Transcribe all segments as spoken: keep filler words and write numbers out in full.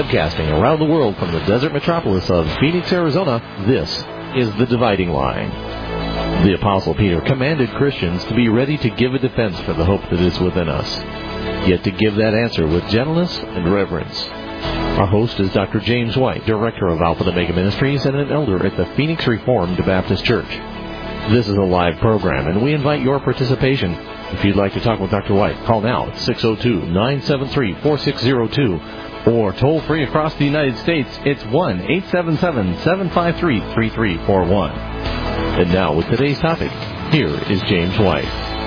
Webcasting around the world from the desert metropolis of Phoenix, Arizona, this is The Dividing Line. The Apostle Peter commanded Christians to be ready to give a defense for the hope that is within us, yet to give that answer with gentleness and reverence. Our host is Doctor James White, Director of Alpha and Omega Ministries and an elder at the Phoenix Reformed Baptist Church. This is a live program, and we invite your participation. If you'd like to talk with Doctor White, call now at six oh two, nine seven three, four six oh two. Or toll-free across the United States, it's one eight seven seven, seven five three, three three four one. And now, with today's topic, here is James White.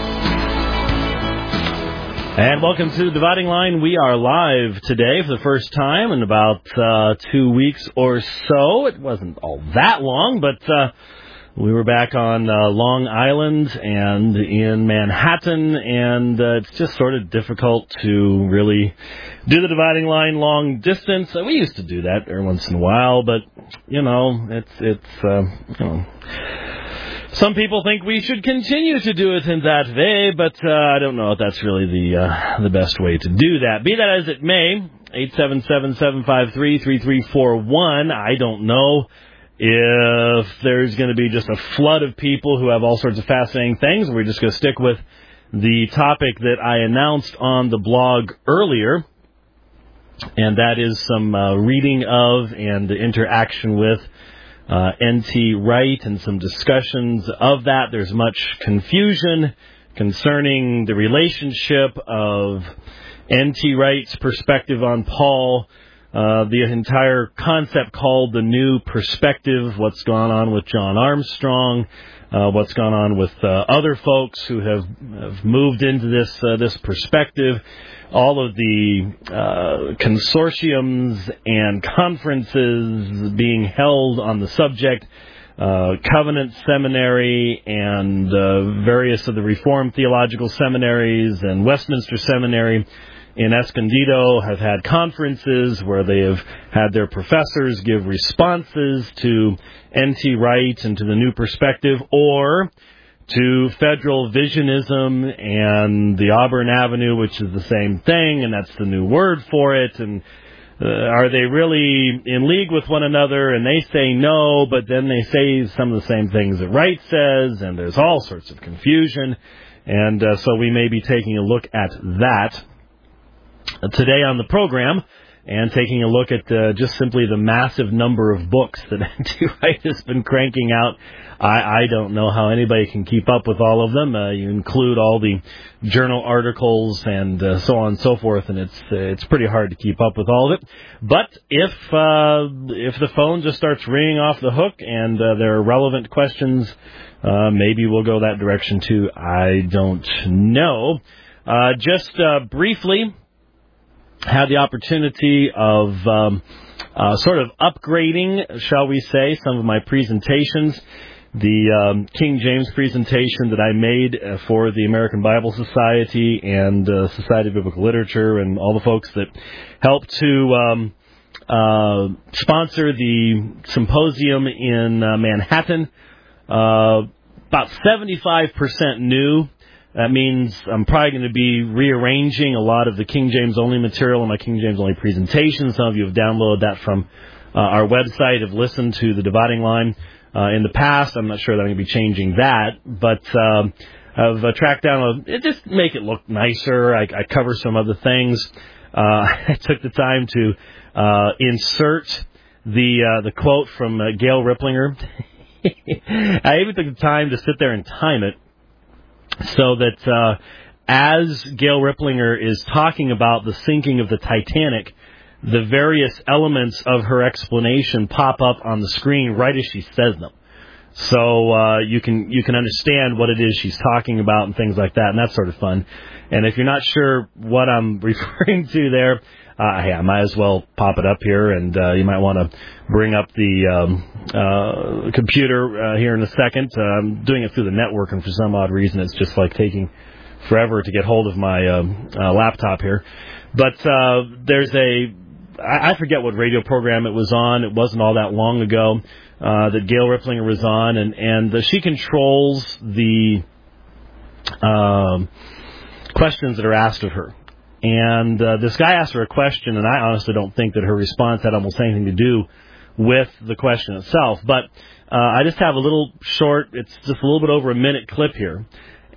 And welcome to the Dividing Line. We are live today for the first time in about uh, two weeks or so. It wasn't all that long, but uh, we were back on uh, Long Island and in Manhattan, and uh, it's just sort of difficult to really do the Dividing Line long distance. We used to do that every once in a while, but, you know, it's, it's uh, you know... Some people think we should continue to do it in that way, but uh, I don't know if that's really the uh, the best way to do that. Be that as it may, eight seven seven, seven five three, three three four one. I don't know if there's going to be just a flood of people who have all sorts of fascinating things. We're just going to stick with the topic that I announced on the blog earlier, and that is some uh, reading of and interaction with Uh, N T Wright and some discussions of that. There's much confusion concerning the relationship of N T Wright's perspective on Paul, uh, the entire concept called the New Perspective, what's gone on with John Armstrong, uh, what's gone on with uh, other folks who have, have moved into this uh, this perspective, all of the uh, consortiums and conferences being held on the subject, uh, Covenant Seminary and uh, various of the Reformed theological seminaries and Westminster Seminary in Escondido have had conferences where they have had their professors give responses to N T Wright and to the New Perspective, or to federal visionism and the Auburn Avenue, which is the same thing, and that's the new word for it. And uh, are they really in league with one another? And they say no, but then they say some of the same things that Wright says, and there's all sorts of confusion. And uh, so we may be taking a look at that today on the program, and taking a look at uh, just simply the massive number of books that N T Wright has been cranking out. I, I don't know how anybody can keep up with all of them. Uh, you include all the journal articles and uh, so on and so forth, and it's uh, it's pretty hard to keep up with all of it. But if uh, if the phone just starts ringing off the hook and uh, there are relevant questions, uh, maybe we'll go that direction too. I don't know. Uh, just uh, briefly, had the opportunity of um, uh, sort of upgrading, shall we say, some of my presentations. The um, King James presentation that I made uh, for the American Bible Society and uh, Society of Biblical Literature and all the folks that helped to um, uh, sponsor the symposium in uh, Manhattan, uh, about seventy-five percent new. That means I'm probably going to be rearranging a lot of the King James only material in my King James only presentation. Some of you have downloaded that from uh, our website, have listened to the Dividing Line uh, in the past. I'm not sure that I'm going to be changing that, but um, I've uh, tracked down a, it just make it look nicer. I, I cover some other things. Uh, I took the time to uh, insert the uh, the quote from uh, Gail Ripplinger. I even took the time to sit there and time it, so that uh, as Gail Ripplinger is talking about the sinking of the Titanic, the various elements of her explanation pop up on the screen right as she says them. So uh, you can you can understand what it is she's talking about and things like that, and that's sort of fun. And if you're not sure what I'm referring to there, uh, hey, I might as well pop it up here, and uh, you might want to bring up the um, uh, computer uh, here in a second. Uh, I'm doing it through the network, and for some odd reason, it's just like taking forever to get hold of my uh, uh, laptop here. But uh, there's a, I forget what radio program it was on. It wasn't all that long ago uh, that Gail Ripplinger was on, and, and uh, she controls the um, questions that are asked of her. And uh, this guy asked her a question, and I honestly don't think that her response had almost anything to do with the question itself. But uh, I just have a little short, it's just a little bit over a minute clip here.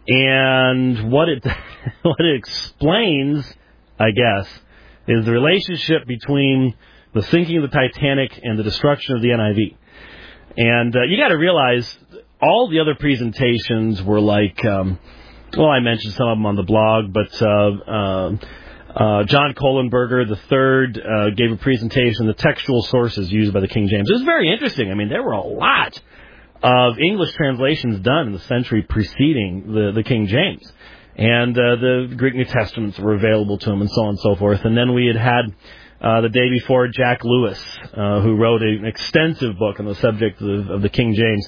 And what it what it explains, I guess, is the relationship between the sinking of the Titanic and the destruction of the N I V. And uh, you got to realize all the other presentations were like, um, well, I mentioned some of them on the blog, but uh, uh, uh, John Kohlenberger the third uh, gave a presentation, the textual sources used by the King James. It was very interesting. I mean, there were a lot of English translations done in the century preceding the, the King James. And uh, the Greek New Testaments were available to him and so on and so forth. And then we had had uh, the day before Jack Lewis, uh, who wrote an extensive book on the subject of, of the King James,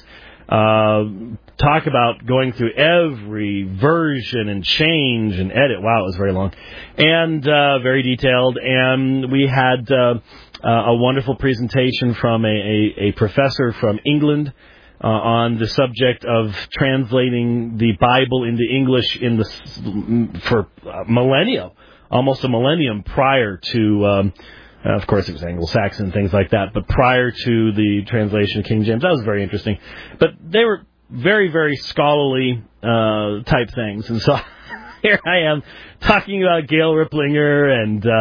uh, talk about going through every version and change and edit. Wow, it was very long and uh, very detailed. And we had uh, uh, a wonderful presentation from a, a, a professor from England, Uh, on the subject of translating the Bible into English in the for uh, millennia, almost a millennium prior to, um, uh, of course, it was Anglo-Saxon and things like that, but prior to the translation of King James. That was very interesting. But they were very, very scholarly uh, type things. And so here I am talking about Gail Ripplinger and uh,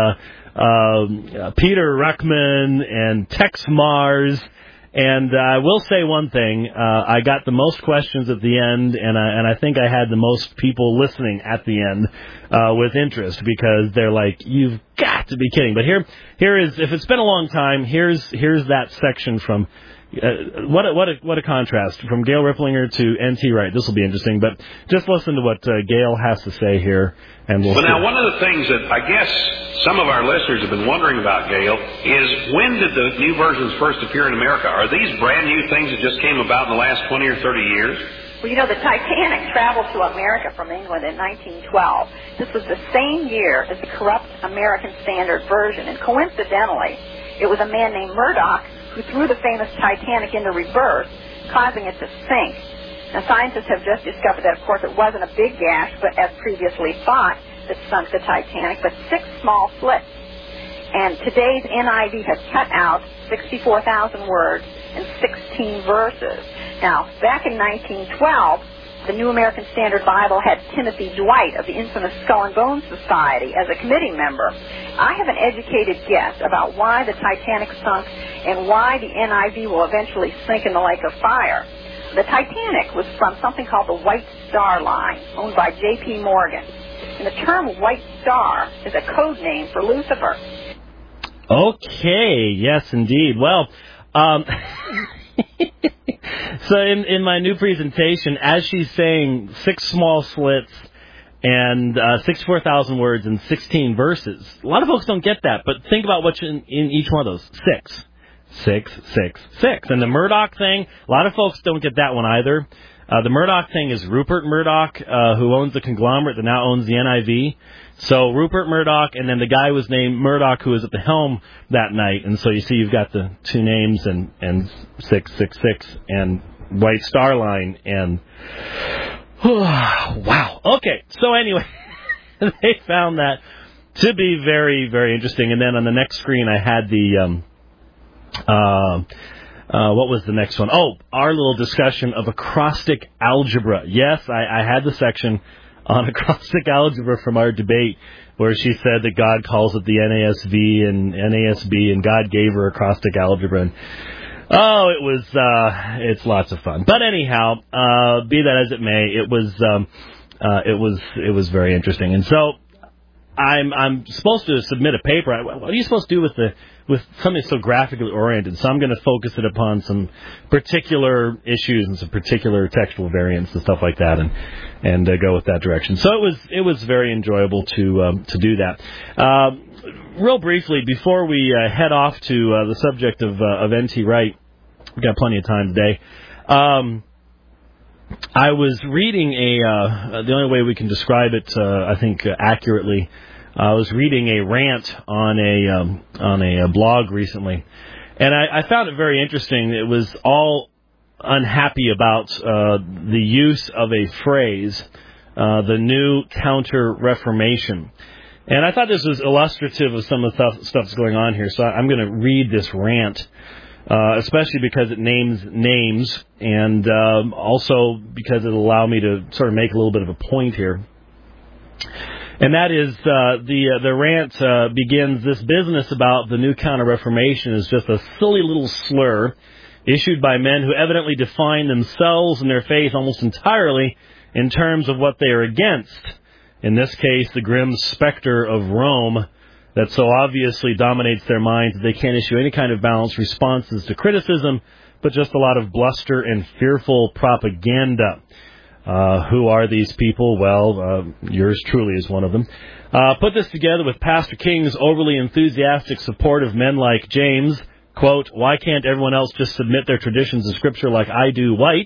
um, uh, Peter Ruckman and Tex Mars. And uh, I will say one thing, uh, I got the most questions at the end, and I, and I think I had the most people listening at the end uh, with interest, because they're like, you've got to be kidding. But here, here is, if it's been a long time, here's here's that section from, uh, what, a, what, a, what a contrast, from Gail Ripplinger to N T Wright. This will be interesting, but just listen to what uh, Gail has to say here. And we'll well, see. Now, one of the things that I guess some of our listeners have been wondering about, Gail, is when did the new versions first appear in America? Are these brand new things that just came about in the last twenty or thirty years? Well, you know, the Titanic traveled to America from England in nineteen twelve. This was the same year as the corrupt American Standard Version. And coincidentally, it was a man named Murdoch who threw the famous Titanic into reverse, causing it to sink. Now, scientists have just discovered that, of course, it wasn't a big gash, but as previously thought, that sunk the Titanic, but six small slits. And today's N I V has cut out sixty-four thousand words and sixteen verses. Now, back in nineteen twelve, the New American Standard Bible had Timothy Dwight of the infamous Skull and Bones Society as a committee member. I have an educated guess about why the Titanic sunk and why the N I V will eventually sink in the lake of fire. The Titanic was from something called the White Star Line, owned by J P Morgan. And the term White Star is a code name for Lucifer. Okay, yes, indeed. Well, um, so in, in my new presentation, as she's saying, six small slits and uh, sixty-four thousand words and sixteen verses. A lot of folks don't get that, but think about what's in, in each one of those. Six. Six, six, six. And the Murdoch thing, a lot of folks don't get that one either. Uh, the Murdoch thing is Rupert Murdoch, uh, who owns the conglomerate that now owns the N I V. So Rupert Murdoch, and then the guy was named Murdoch, who was at the helm that night. And so you see you've got the two names, and, and six, six, six, and White Star Line, and wow. Okay, so anyway, they found that to be very, very interesting. And then on the next screen I had the... Um, Uh, uh, what was the next one? Oh, our little discussion of acrostic algebra. Yes, I, I had the section on acrostic algebra from our debate where she said that God calls it the N A S V and N A S B, and God gave her acrostic algebra. And, oh, it was, uh, it's lots of fun. But anyhow, uh, be that as it may, it was, um, uh, it was, it was very interesting. And so I'm, I'm supposed to submit a paper. What are you supposed to do with the, with something so graphically oriented? So I'm going to focus it upon some particular issues and some particular textual variants and stuff like that, and and uh, go with that direction. So it was it was very enjoyable to um, to do that. Uh, real briefly, before we uh, head off to uh, the subject of uh, of N T Wright, we've got plenty of time today. Um, I was reading a uh, the only way we can describe it, uh, I think, uh, accurately. I was reading a rant on a um, on a, a blog recently, and I, I found it very interesting. It was all unhappy about uh, the use of a phrase, uh, the new Counter-Reformation. And I thought this was illustrative of some of the stuff, stuff that's going on here, so I'm going to read this rant, uh, especially because it names names, and um, also because it'll allow me to sort of make a little bit of a point here. And that is, uh, the uh, the rant uh, begins, this business about the New Counter-Reformation is just a silly little slur issued by men who evidently define themselves and their faith almost entirely in terms of what they are against. In this case, the grim specter of Rome that so obviously dominates their minds that they can't issue any kind of balanced responses to criticism, but just a lot of bluster and fearful propaganda. Uh, who are these people? Well, uh, yours truly is one of them. Uh, put this together with Pastor King's overly enthusiastic support of men like James. Quote, why can't everyone else just submit their traditions of Scripture like I do, white?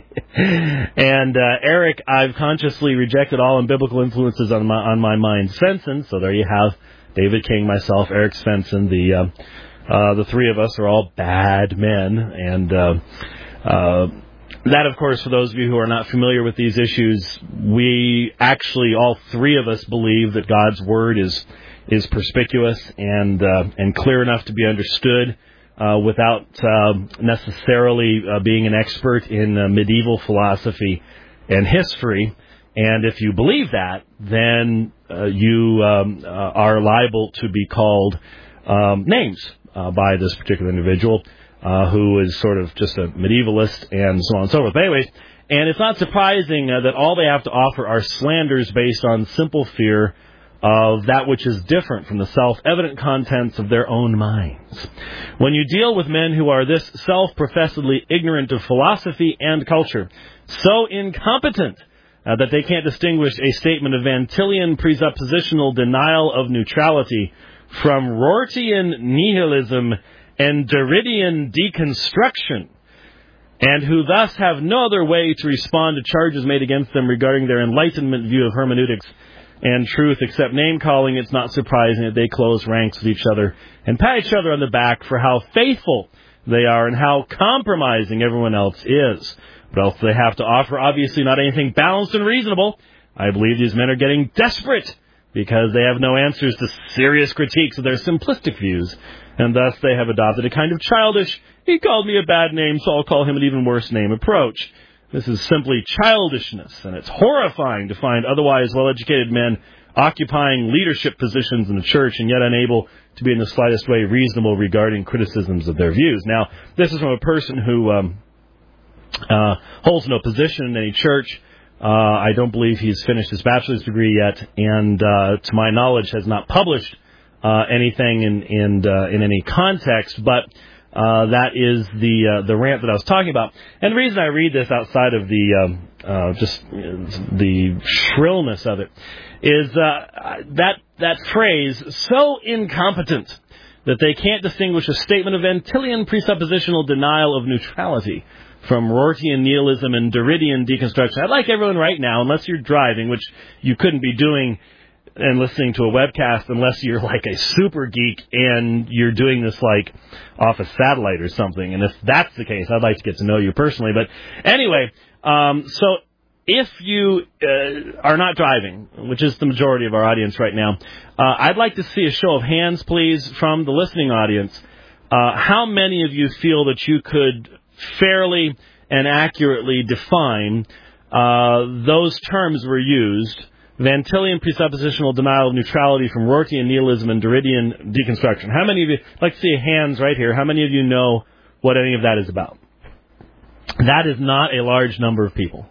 And uh, Eric, I've consciously rejected all unbiblical influences on my on my mind, Svensson. So there you have David King, myself, Eric Svensson. The uh, uh, the three of us are all bad men, and uh, uh, that, of course, for those of you who are not familiar with these issues, we actually, all three of us, believe that God's Word is is perspicuous and uh, and clear enough to be understood uh, without uh, necessarily uh, being an expert in uh, medieval philosophy and history. And if you believe that, then uh, you um, uh, are liable to be called um, names uh, by this particular individual. Uh, who is sort of just a medievalist and so on and so forth. But anyways, and it's not surprising uh, that all they have to offer are slanders based on simple fear of that which is different from the self-evident contents of their own minds. When you deal with men who are this self-professedly ignorant of philosophy and culture, so incompetent uh, that they can't distinguish a statement of Vantillian presuppositional denial of neutrality from Rortian nihilism and Derridian deconstruction, and who thus have no other way to respond to charges made against them regarding their Enlightenment view of hermeneutics and truth except name-calling, it's not surprising that they close ranks with each other and pat each other on the back for how faithful they are and how compromising everyone else is. What else do they have to offer? Obviously not anything balanced and reasonable. I believe these men are getting desperate because they have no answers to serious critiques of their simplistic views, and thus they have adopted a kind of childish, he called me a bad name, so I'll call him an even worse name approach. This is simply childishness, and it's horrifying to find otherwise well-educated men occupying leadership positions in the church and yet unable to be in the slightest way reasonable regarding criticisms of their views. Now, this is from a person who um, uh, holds no position in any church. Uh, I don't believe he's finished his bachelor's degree yet, and uh, to my knowledge has not published uh, anything in in, uh, in any context, but uh, that is the uh, the rant that I was talking about. And the reason I read this outside of the um, uh, just the shrillness of it is uh, that that phrase, so incompetent that they can't distinguish a statement of Vantillian presuppositional denial of neutrality from Rortian nihilism and Derridian deconstruction. I'd like everyone right now, unless you're driving, which you couldn't be doing and listening to a webcast unless you're like a super geek and you're doing this like off a satellite or something. And if that's the case, I'd like to get to know you personally. But anyway, um, so if you uh, are not driving, which is the majority of our audience right now, uh, I'd like to see a show of hands, please, from the listening audience. Uh, how many of you feel that you could fairly and accurately define uh, those terms were used, Vantillian presuppositional denial of neutrality from Rortian nihilism and Derridian deconstruction? How many of you, I'd like to see hands right here, how many of you know what any of that is about? That is not a large number of people.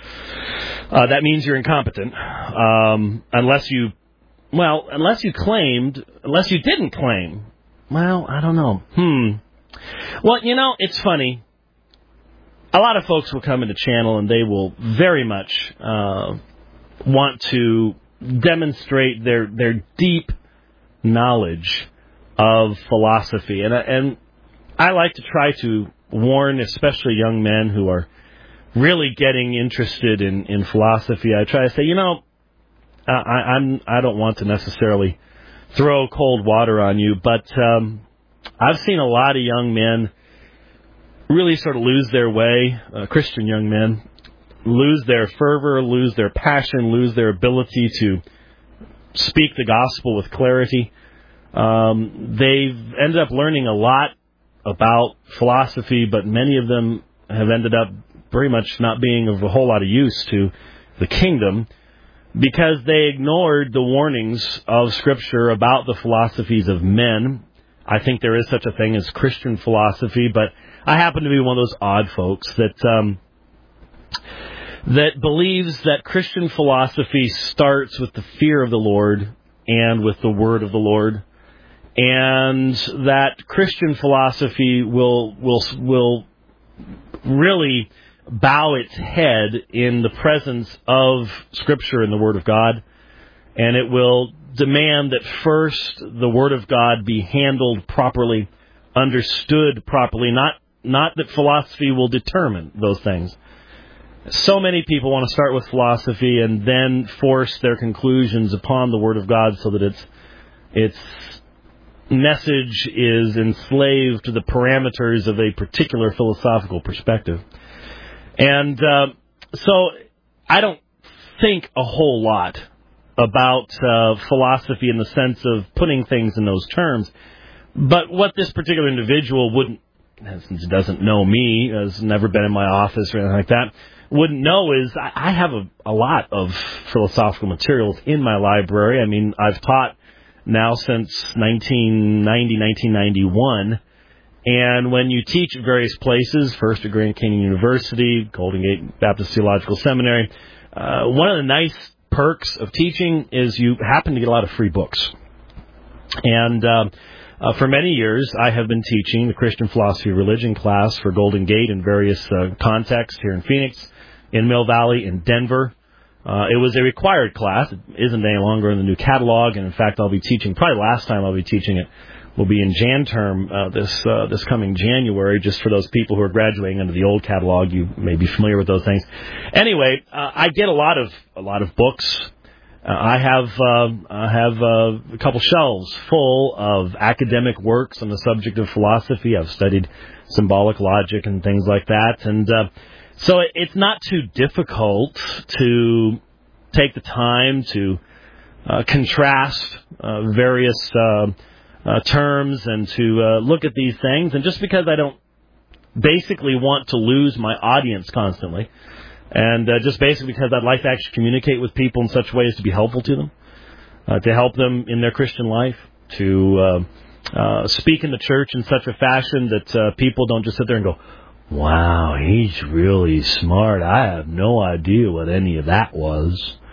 Uh, that means you're incompetent, um, unless you, well, unless you claimed, unless you didn't claim. Well, I don't know. Hmm. Well, you know, it's funny. A lot of folks will come into channel and they will very much uh, want to demonstrate their their deep knowledge of philosophy, and and I like to try to warn, especially young men who are really getting interested in, in philosophy. I try to say, you know, I, I'm I don't want to necessarily throw cold water on you, but um, I've seen a lot of young men really sort of lose their way, uh, Christian young men, lose their fervor, lose their passion, lose their ability to speak the gospel with clarity. Um, they've ended up learning a lot about philosophy, but many of them have ended up very much not being of a whole lot of use to the kingdom because they ignored the warnings of Scripture about the philosophies of men. I think there is such a thing as Christian philosophy, but I happen to be one of those odd folks that um, that believes that Christian philosophy starts with the fear of the Lord and with the word of the Lord, and that Christian philosophy will will will really bow its head in the presence of Scripture and the Word of God, and it will demand that first the Word of God be handled properly, understood properly, not not that philosophy will determine those things. So many people want to start with philosophy and then force their conclusions upon the Word of God so that its its message is enslaved to the parameters of a particular philosophical perspective. And uh, so I don't think a whole lot about uh, philosophy in the sense of putting things in those terms. But what this particular individual wouldn't, since he doesn't know me, has never been in my office or anything like that, wouldn't know is I have a, a lot of philosophical materials in my library. I mean, I've taught now since nineteen ninety, nineteen ninety-one. And when you teach at various places, first at Grand Canyon University, Golden Gate Baptist Theological Seminary, uh, one of the nice perks of teaching is you happen to get a lot of free books. And uh, uh, for many years, I have been teaching the Christian Philosophy of Religion class for Golden Gate in various uh, contexts here in Phoenix, in Mill Valley, in Denver. Uh, it was a required class. It isn't any longer in the new catalog, and in fact, I'll be teaching, probably last time I'll be teaching it will be in Jan term uh, this uh, this coming January, just for those people who are graduating under the old catalog. You may be familiar with those things. Anyway, uh, I get a lot of a lot of books. Uh, I have uh, I have uh, a couple shelves full of academic works on the subject of philosophy. I've studied symbolic logic and things like that, and uh, so it, it's not too difficult to take the time to uh, contrast uh, various Uh, Uh, terms and to uh, look at these things. And just because I don't basically want to lose my audience constantly, and uh, just basically because I'd like to actually communicate with people in such ways to be helpful to them, uh, to help them in their Christian life, to uh, uh, speak in the church in such a fashion that uh, people don't just sit there and go, wow, he's really smart. I have no idea what any of that was.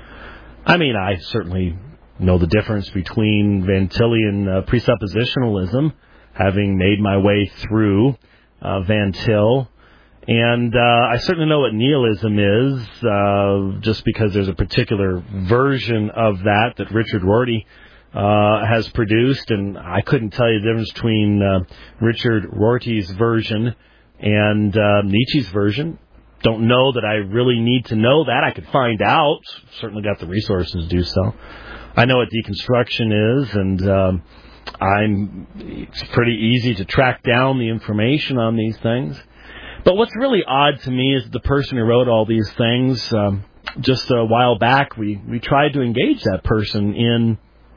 I mean, I certainly know the difference between Van Tillian uh, presuppositionalism, having made my way through uh, Van Til, and uh, I certainly know what nihilism is, uh, just because there's a particular version of that that Richard Rorty uh, has produced, and I couldn't tell you the difference between uh, Richard Rorty's version and uh, Nietzsche's version. Don't know that I really need to know that. I could find out. Certainly got the resources to do so. I know what deconstruction is, and um, I'm. It's pretty easy to track down the information on these things. But what's really odd to me is the person who wrote all these things. Um, just a while back, we, we tried to engage that person in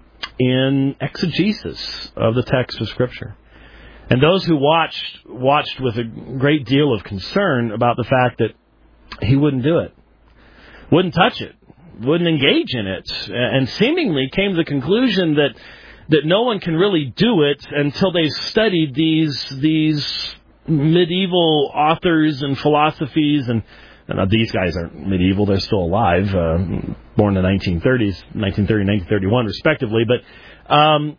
in exegesis of the text of Scripture, and those who watched watched with a great deal of concern about the fact that he wouldn't do it, wouldn't touch it, wouldn't engage in it, and seemingly came to the conclusion that that no one can really do it until they've studied these these medieval authors and philosophies. And, and these guys aren't medieval; they're still alive, uh, born in the nineteen thirties, nineteen thirty, nineteen thirty-one, respectively. But um,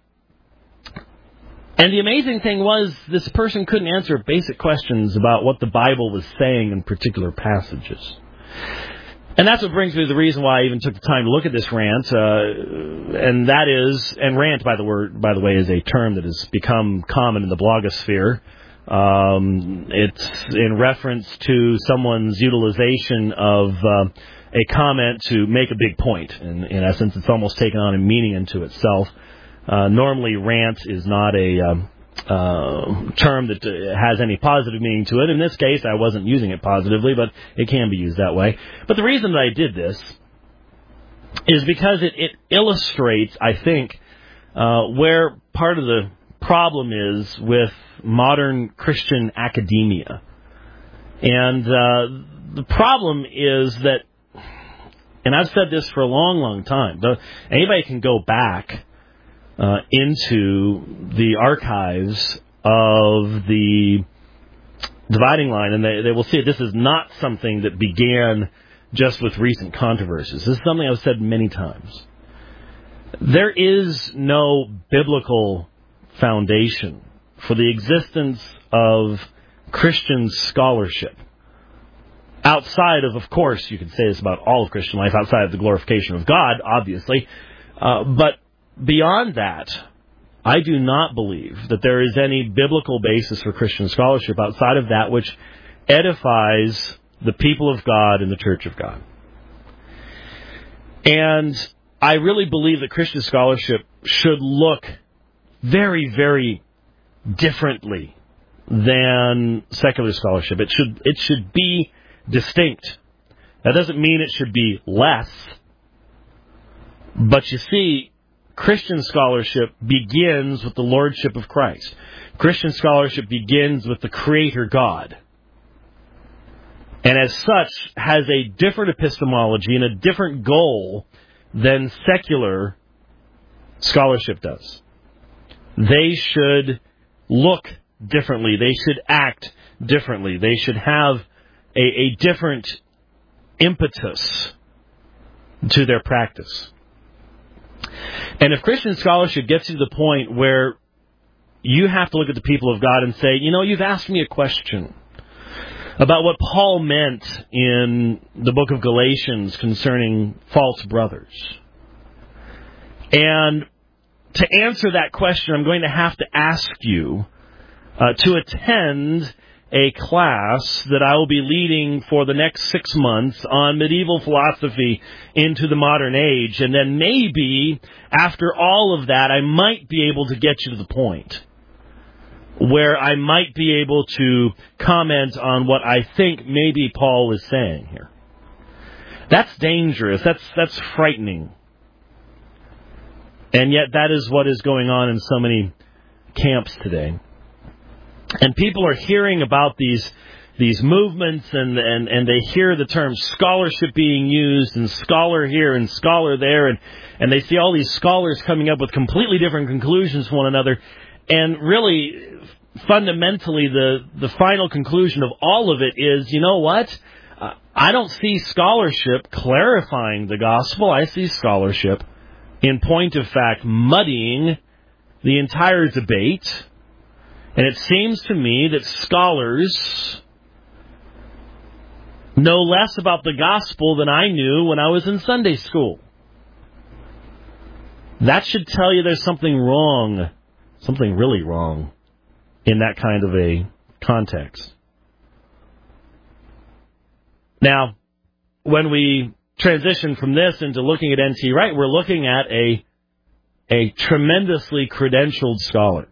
and the amazing thing was, this person couldn't answer basic questions about what the Bible was saying in particular passages. And that's what brings me to the reason why I even took the time to look at this rant, uh, and that is, and rant, by the word, by the way, is a term that has become common in the blogosphere. Um, it's in reference to someone's utilization of uh, a comment to make a big point. In, in essence, it's almost taken on a meaning unto itself. Uh, normally, rant is not a um, uh, term that uh, has any positive meaning to it. In this case, I wasn't using it positively, but it can be used that way. But the reason that I did this is because it, it illustrates, I think, uh, where part of the problem is with modern Christian academia. And uh, the problem is that, and I've said this for a long, long time, though anybody can go back uh, into the archives of the Dividing Line, and they, they will see that this is not something that began just with recent controversies. This is something I've said many times. There is no biblical foundation for the existence of Christian scholarship outside of, of course, you could say this about all of Christian life, outside of the glorification of God, obviously. Uh, but beyond that, I do not believe that there is any biblical basis for Christian scholarship outside of that which edifies the people of God and the Church of God. And I really believe that Christian scholarship should look very, very differently than secular scholarship. It should it should be distinct. That doesn't mean it should be less. But you see, Christian scholarship begins with the Lordship of Christ. Christian scholarship begins with the Creator God. And as such, has a different epistemology and a different goal than secular scholarship does. They should look differently. They should act differently. They should have a, a different impetus to their practice. And if Christian scholarship gets you to the point where you have to look at the people of God and say, you know, you've asked me a question about what Paul meant in the book of Galatians concerning false brothers. And to answer that question, I'm going to have to ask you uh, to attend a class that I will be leading for the next six months on medieval philosophy into the modern age. And then maybe after all of that, I might be able to get you to the point where I might be able to comment on what I think maybe Paul is saying here. That's dangerous. That's that's frightening. And yet that is what is going on in so many camps today. And people are hearing about these these movements, and, and, and they hear the term scholarship being used, and scholar here and scholar there, and, and they see all these scholars coming up with completely different conclusions from one another. And really, fundamentally, the, the final conclusion of all of it is, you know what? Uh, I don't see scholarship clarifying the gospel. I see scholarship, in point of fact, muddying the entire debate. And it seems to me that scholars know less about the gospel than I knew when I was in Sunday school. That should tell you there's something wrong, something really wrong, in that kind of a context. Now, when we transition from this into looking at N T Wright, we're looking at a, a tremendously credentialed scholar.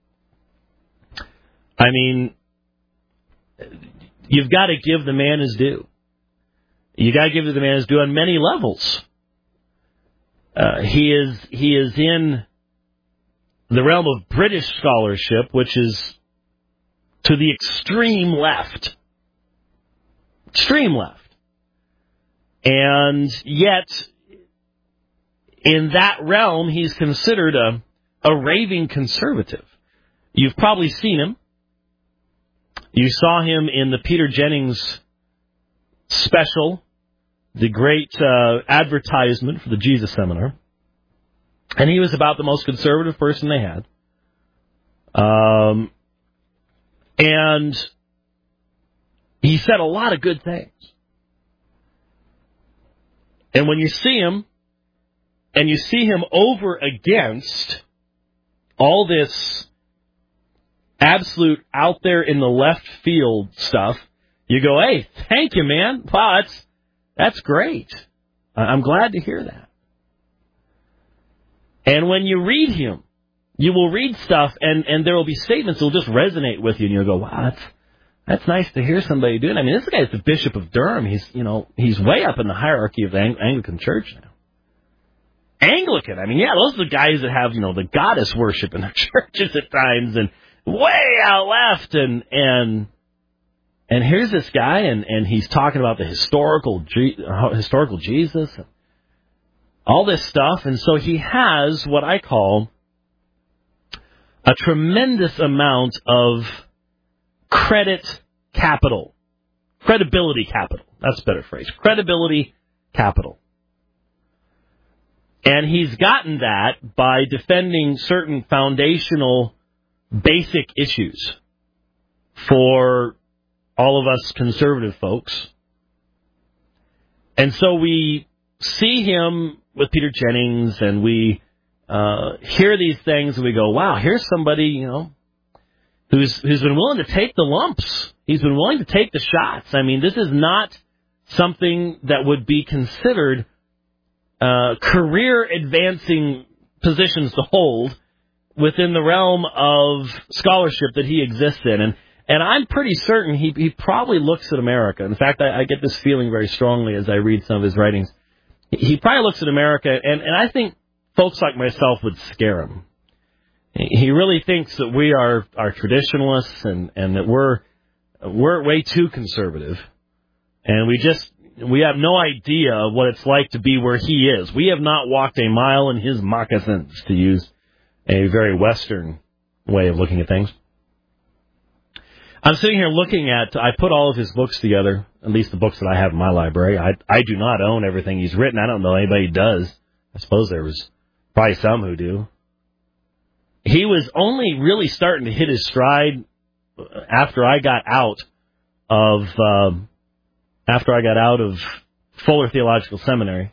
I mean, you've got to give the man his due. You've got to give the man his due on many levels. Uh, he is he is in the realm of British scholarship, which is to the extreme left. Extreme left. And yet, in that realm, he's considered a, a raving conservative. You've probably seen him. You saw him in the Peter Jennings special, the great uh, advertisement for the Jesus Seminar. And he was about the most conservative person they had. Um, and he said a lot of good things. And when you see him, and you see him over against all this absolute out there in the left field stuff, you go, hey, thank you, man. Wow, that's, that's great. I'm glad to hear that. And when you read him, you will read stuff, and, and there will be statements that will just resonate with you, and you'll go, wow, that's that's nice to hear somebody doing. I mean, this guy's the Bishop of Durham. He's, you know, he's way up in the hierarchy of the Ang- Anglican Church now. Anglican. I mean, yeah, those are the guys that have, you know, the goddess worship in their churches at times and way out left. And and and here's this guy, and, and he's talking about the historical historical Jesus, all this stuff. And so he has what I call a tremendous amount of credit capital. Credibility capital. That's a better phrase. Credibility capital. And he's gotten that by defending certain foundational, basic issues for all of us conservative folks. And so we see him with Peter Jennings, and we uh, hear these things, and we go, wow, here's somebody, you know, who's who's been willing to take the lumps. He's been willing to take the shots. I mean, this is not something that would be considered uh, career-advancing positions to hold within the realm of scholarship that he exists in. And and I'm pretty certain he, he probably looks at America. In fact, I, I get this feeling very strongly as I read some of his writings. He probably looks at America, and, and I think folks like myself would scare him. He really thinks that we are, are traditionalists and, and that we're we're way too conservative. And we just we have no idea what it's like to be where he is. We have not walked a mile in his moccasins, to use a very Western way of looking at things. I'm sitting here looking at, I put all of his books together, at least the books that I have in my library. I I do not own everything he's written. I don't know anybody who does. I suppose there was probably some who do. He was only really starting to hit his stride after I got out of uh, after I got out of Fuller Theological Seminary.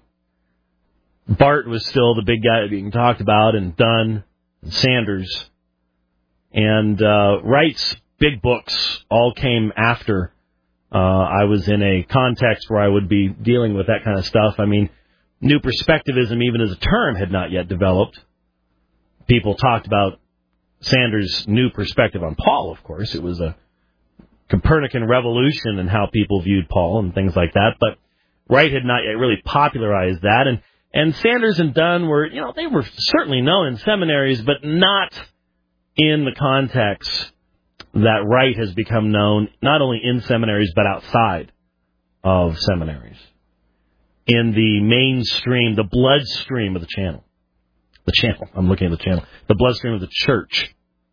Bart was still the big guy being talked about, and Dunn, and Sanders, and uh, Wright's big books all came after uh, I was in a context where I would be dealing with that kind of stuff. I mean, New Perspectivism, even as a term, had not yet developed. People talked about Sanders' new perspective on Paul, of course. It was a Copernican revolution in how people viewed Paul and things like that. But Wright had not yet really popularized that. And, and Sanders and Dunn were, you know, they were certainly known in seminaries, but not in the context that Wright has become known, not only in seminaries, but outside of seminaries. In the mainstream, the bloodstream of the channel. The channel. I'm looking at the channel. The bloodstream of the church.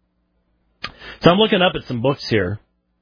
So I'm looking up at some books here.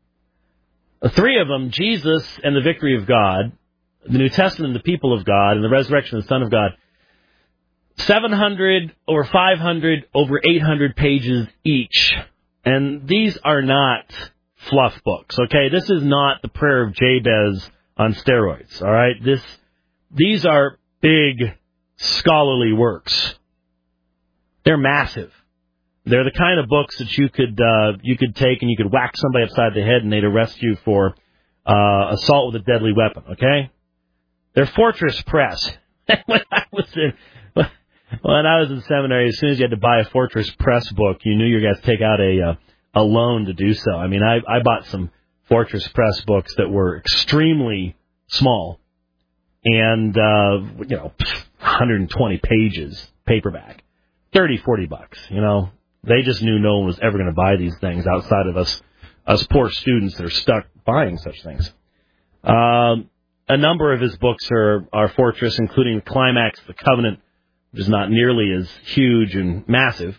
Three of them, Jesus and the Victory of God, the New Testament and the People of God, and the Resurrection of the Son of God. seven hundred, over five hundred, over eight hundred pages each. And these are not fluff books, okay? This is not the Prayer of Jabez on steroids, all right? This, these are big scholarly works. They're massive. They're the kind of books that you could uh, you could take and you could whack somebody upside the head and they'd arrest you for uh, assault with a deadly weapon, okay? They're Fortress Press. when I was in when I was in seminary, as soon as you had to buy a Fortress Press book, you knew you were going to take out a uh, a loan to do so. I mean, I, I bought some Fortress Press books that were extremely small and, uh, you know, one hundred twenty pages, paperback. thirty, forty bucks, you know. They just knew no one was ever going to buy these things outside of us, us poor students that are stuck buying such things. Um, a number of his books are, are Fortress, including The Climax of the Covenant, which is not nearly as huge and massive.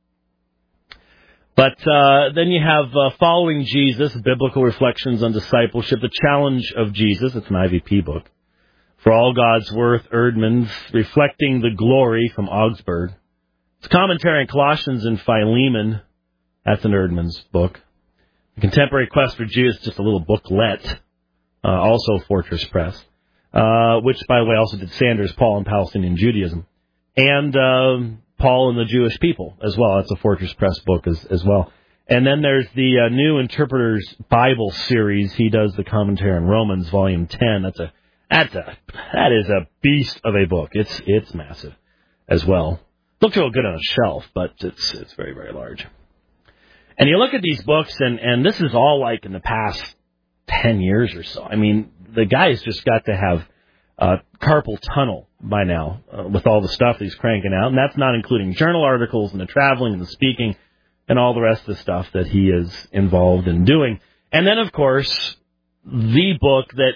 But uh, then you have uh, Following Jesus, Biblical Reflections on Discipleship, The Challenge of Jesus. It's an I V P book. For All God's Worth, Erdman's Reflecting the Glory from Augsburg. It's a commentary on Colossians and Philemon. That's an Erdman's book. The Contemporary Quest for Jesus, just a little booklet, uh, also Fortress Press, uh, which, by the way, also did Sanders, Paul, and Palestinian Judaism. And um, Paul and the Jewish People as well. That's a Fortress Press book as, as well. And then there's the uh, New Interpreter's Bible series. He does the commentary on Romans, Volume ten. That's a that's a that is a beast of a book. It's it's massive as well. Looks real good on a shelf, but it's it's very very large. And you look at these books, and and this is all like in the past ten years or so. I mean, the guy's just got to have uh, carpal tunnel by now uh, with all the stuff that he's cranking out, and that's not including journal articles and the traveling and the speaking and all the rest of the stuff that he is involved in doing. And then, of course, the book that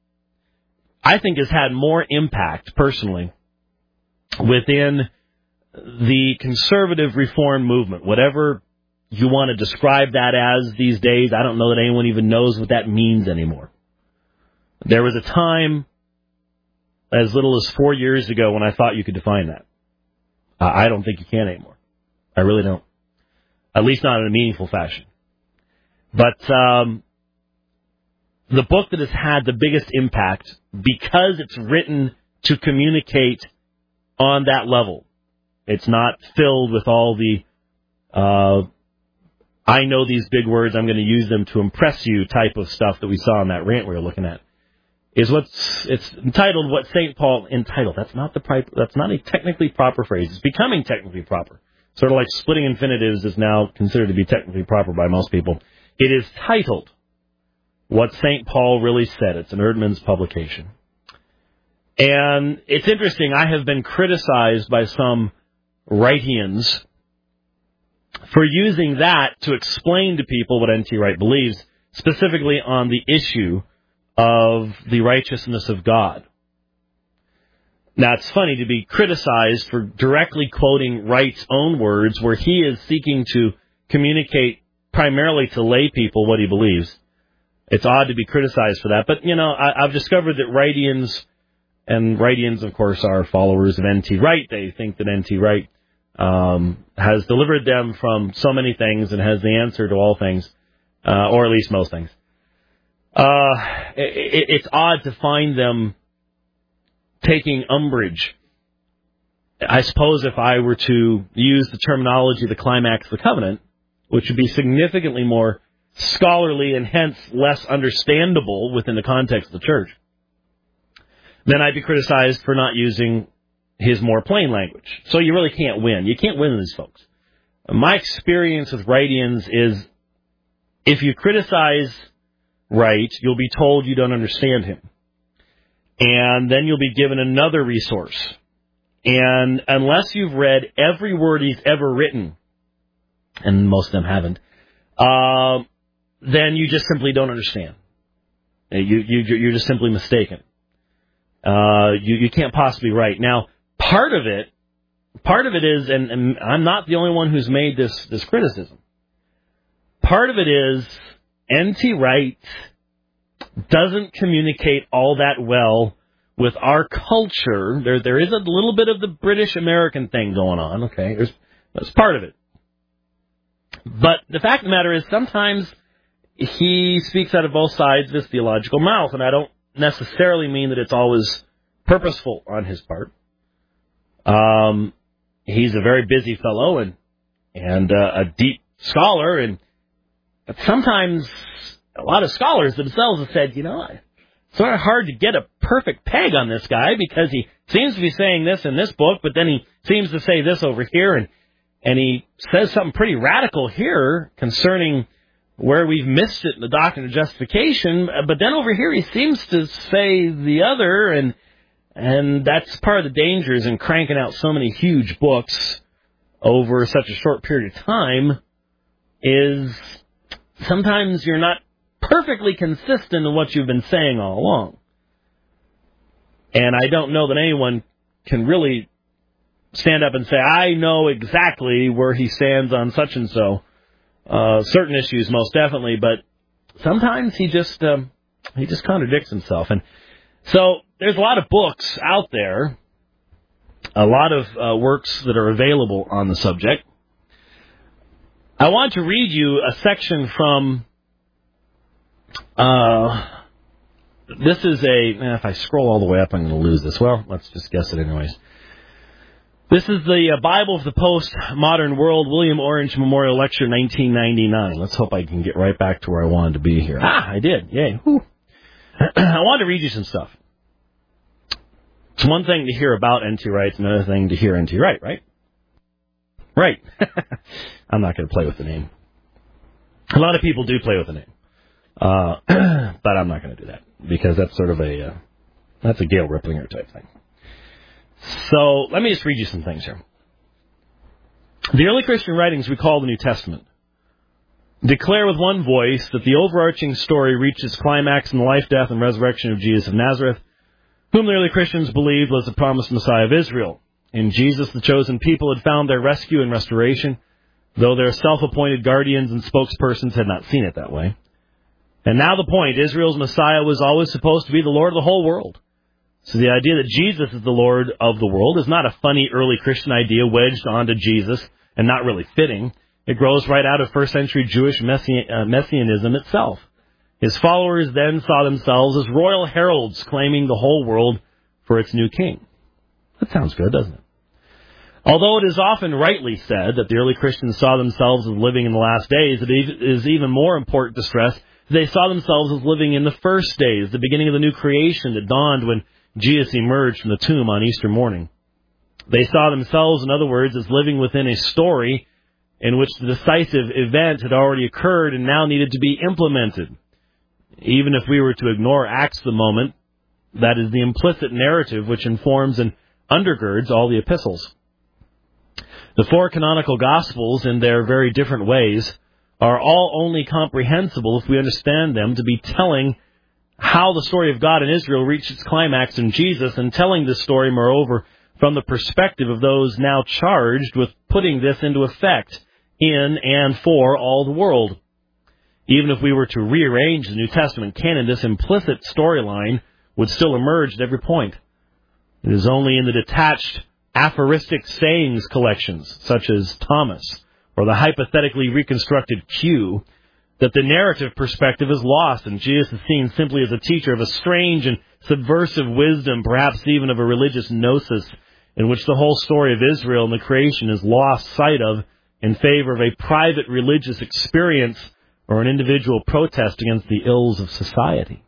I think has had more impact, personally, within the conservative reform movement, whatever you want to describe that as these days. I don't know that anyone even knows what that means anymore. There was a time as little as four years ago when I thought you could define that. Uh, I don't think you can anymore. I really don't. At least not in a meaningful fashion. But um, the book that has had the biggest impact, because it's written to communicate on that level. It's not filled with all the, uh, I know these big words, I'm going to use them to impress you type of stuff that we saw in that rant we were looking at. Is what's, it's entitled what Saint Paul, entitled, that's not the, that's not a technically proper phrase. It's becoming technically proper. Sort of like splitting infinitives is now considered to be technically proper by most people. It is titled What Saint Paul Really Said. It's an Erdman's publication. And it's interesting, I have been criticized by some Wrightians for using that to explain to people what N T Wright believes, specifically on the issue of the righteousness of God. Now, it's funny to be criticized for directly quoting Wright's own words, where he is seeking to communicate primarily to lay people what he believes. It's odd to be criticized for that. But, you know, I, I've discovered that Wrightians, and Wrightians, of course, are followers of N T Wright. They think that N T Wright um, has delivered them from so many things and has the answer to all things, uh, or at least most things. Uh, it, it's odd to find them taking umbrage. I suppose if I were to use the terminology of the climax of the covenant, which would be significantly more scholarly and hence less understandable within the context of the church, then I'd be criticized for not using his more plain language. So you really can't win. You can't win with these folks. My experience with Wrightians is if you criticize Wright, you'll be told you don't understand him. And then you'll be given another resource. And unless you've read every word he's ever written, and most of them haven't, uh, then you just simply don't understand. You, you, you're just simply mistaken. Uh, you, you can't possibly write. Now, part of it, part of it is, and, and I'm not the only one who's made this, this criticism. Part of it is N T Wright doesn't communicate all that well with our culture. There, there is a little bit of the British American thing going on. Okay, there's that's part of it. But the fact of the matter is, sometimes he speaks out of both sides of his theological mouth, and I don't necessarily mean that it's always purposeful on his part. Um, he's a very busy fellow and and uh, a deep scholar, and but sometimes a lot of scholars themselves have said, you know, it's sort of hard to get a perfect peg on this guy because he seems to be saying this in this book, but then he seems to say this over here, and and he says something pretty radical here concerning where we've missed it in the doctrine of justification, but then over here he seems to say the other, and and that's part of the dangers in cranking out so many huge books over such a short period of time, is sometimes you're not perfectly consistent in what you've been saying all along. And I don't know that anyone can really stand up and say, I know exactly where he stands on such and so. Uh, certain issues, most definitely, but sometimes he just um, he just contradicts himself. And so there's a lot of books out there, a lot of uh, works that are available on the subject. I want to read you a section from, uh, this is a, if I scroll all the way up, I'm going to lose this. Well, let's just guess it anyways. This is the uh, Bible of the Post-Modern World, William Orange Memorial Lecture, nineteen ninety-nine. Let's hope I can get right back to where I wanted to be here. Ah, I did. Yay. Whew. I wanted to read you some stuff. It's one thing to hear about N T Wright, it's another thing to hear N T Wright, right? Right. I'm not going to play with the name. A lot of people do play with the name. Uh, but I'm not going to do that, because that's sort of a, uh, that's a Gail Ripplinger type thing. So let me just read you some things here. The early Christian writings we call the New Testament declare with one voice that the overarching story reached its climax in the life, death, and resurrection of Jesus of Nazareth, whom the early Christians believed was the promised Messiah of Israel. In Jesus, the chosen people had found their rescue and restoration, though their self-appointed guardians and spokespersons had not seen it that way. And now the point, Israel's Messiah was always supposed to be the Lord of the whole world. So the idea that Jesus is the Lord of the world is not a funny early Christian idea wedged onto Jesus and not really fitting. It grows right out of first century Jewish messi- uh, messianism itself. His followers then saw themselves as royal heralds claiming the whole world for its new king. That sounds good, doesn't it? Although it is often rightly said that the early Christians saw themselves as living in the last days, it is even more important to stress that they saw themselves as living in the first days, the beginning of the new creation that dawned when Jesus emerged from the tomb on Easter morning. They saw themselves, in other words, as living within a story in which the decisive event had already occurred and now needed to be implemented. Even if we were to ignore Acts the moment, that is the implicit narrative which informs and undergirds all the epistles. The four canonical Gospels, in their very different ways, are all only comprehensible if we understand them to be telling how the story of God and Israel reached its climax in Jesus, and telling this story, moreover, from the perspective of those now charged with putting this into effect in and for all the world. Even if we were to rearrange the New Testament canon, this implicit storyline would still emerge at every point. It is only in the detached aphoristic sayings collections, such as Thomas, or the hypothetically reconstructed Q, that the narrative perspective is lost, and Jesus is seen simply as a teacher of a strange and subversive wisdom, perhaps even of a religious gnosis, in which the whole story of Israel and the creation is lost sight of in favor of a private religious experience or an individual protest against the ills of society.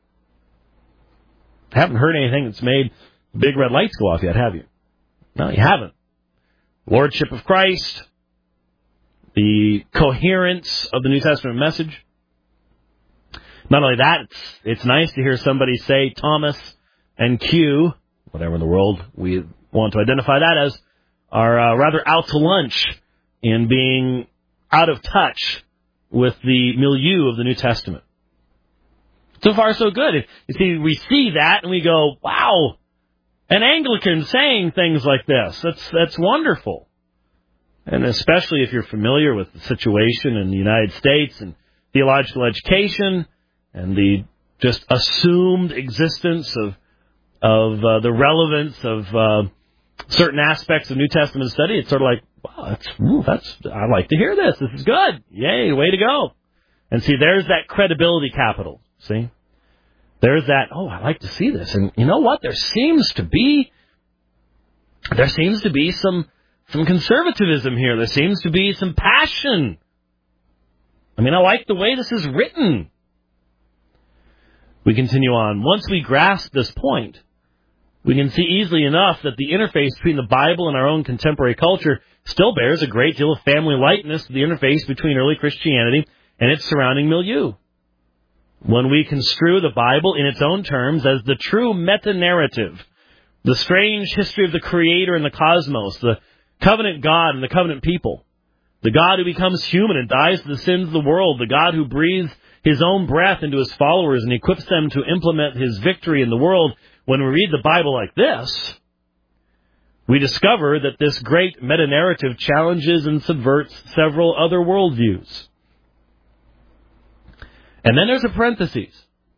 I haven't heard anything that's made big red lights go off yet, have you? No, you haven't. Lordship of Christ, the coherence of the New Testament message. Not only that, it's, it's nice to hear somebody say Thomas and Q, whatever in the world we want to identify that as, are uh, rather out to lunch in being out of touch with the milieu of the New Testament. So far, so good. You see, we see that and we go, wow, an Anglican saying things like this. That's that's wonderful. And especially if you're familiar with the situation in the United States and theological education and the just assumed existence of of uh, the relevance of uh, certain aspects of New Testament study, it's sort of like, wow, that's, ooh, that's I like to hear this. This is good. Yay, way to go. And see, there's that credibility capital. See? There's that, oh, I like to see this. And you know what? There seems to be, there seems to be some, some conservatism here. There seems to be some passion. I mean, I like the way this is written. We continue on. Once we grasp this point, we can see easily enough that the interface between the Bible and our own contemporary culture still bears a great deal of family likeness to the interface between early Christianity and its surrounding milieu. When we construe the Bible in its own terms as the true meta-narrative, the strange history of the Creator and the cosmos, the covenant God and the covenant people, the God who becomes human and dies for the sins of the world, the God who breathes His own breath into His followers and equips them to implement His victory in the world, when we read the Bible like this, we discover that this great meta-narrative challenges and subverts several other worldviews. And then there's a parenthesis.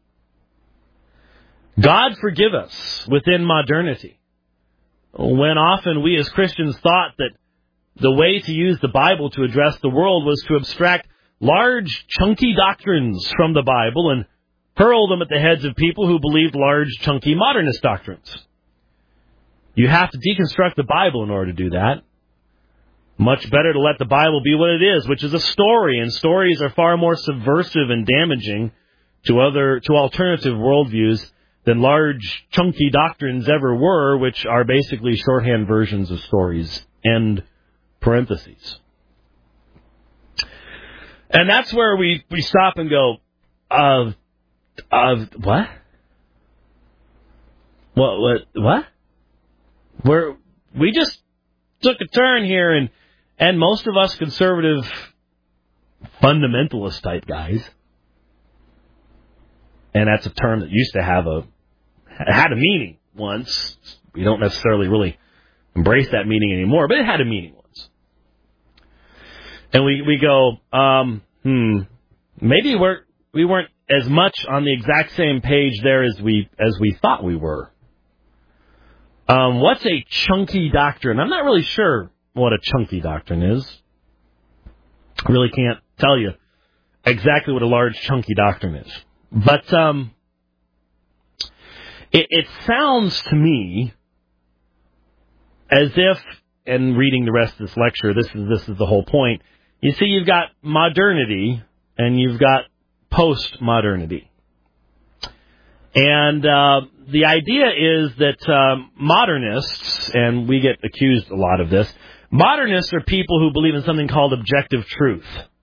God forgive us within modernity, when often we as Christians thought that the way to use the Bible to address the world was to abstract large, chunky doctrines from the Bible and hurl them at the heads of people who believed large, chunky modernist doctrines. You have to deconstruct the Bible in order to do that. Much better to let the Bible be what it is, which is a story, and stories are far more subversive and damaging to other, to alternative worldviews than large, chunky doctrines ever were, which are basically shorthand versions of stories. End parentheses. And that's where we, we stop and go, uh, uh, what? What, what, what? Where, we just took a turn here, and and most of us conservative fundamentalist type guys, and that's a term that used to have a had a meaning once. We don't necessarily really embrace that meaning anymore, but it had a meaning once. And we we go, um, hmm, maybe we're we weren't as much on the exact same page there as we as we thought we were. Um, what's a chunky doctrine? I'm not really sure what a chunky doctrine is. I really can't tell you exactly what a large chunky doctrine is. But um, it, it sounds to me as if, and reading the rest of this lecture, this is this is the whole point. You see, you've got modernity and you've got post-modernity. And uh, the idea is that um, modernists, and we get accused a lot of this, modernists are people who believe in something called objective truth.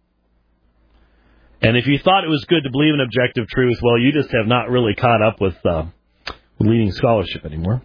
And if you thought it was good to believe in objective truth, well, you just have not really caught up with uh, leading scholarship anymore.